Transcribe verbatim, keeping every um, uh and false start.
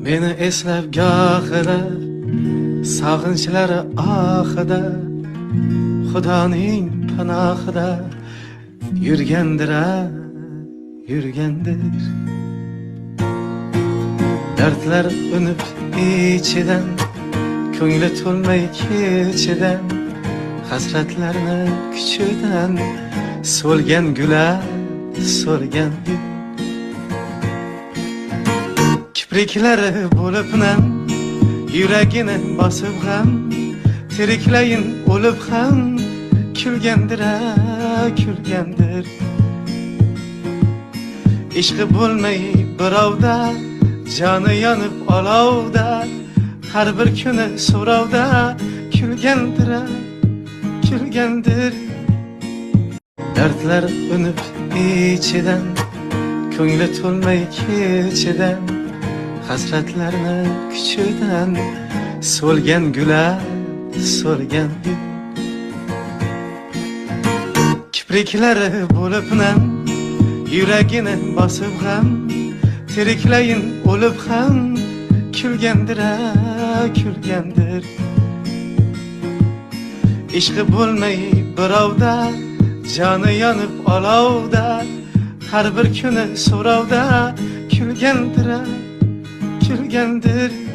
Meni eslab gohida sog'inchlari oxida Xudoning panohida yurgandir, yurgandir. Dardlar unib ichidan, ko'ngli to'lmay kechidan, hasratlarni kuchidan so'lgan gular, so'lgan gul. Kipriklari bo'lib nam, yuragini bosib ham, tiriklayin o'lib ham kulgandir, kulgandir. Ishqi bo'lmay birovda, joni yonib olovda, har bir kuni so'rovda kulgandir, kulgandir. Dardlar unib ichidan, ko'ngli to'lmay kechidan, hasratlarni kuchidan so'lgan gular, so'lgan gul. Kipriklari bo'lib nam, yuragini bosib ham, tiriklayin o'lib ham kulgandir, kulgandir. Ishqi bo'lmay birovda, joni yonib olovda, har bir kuni so'rovda kulgandir, kulgandir.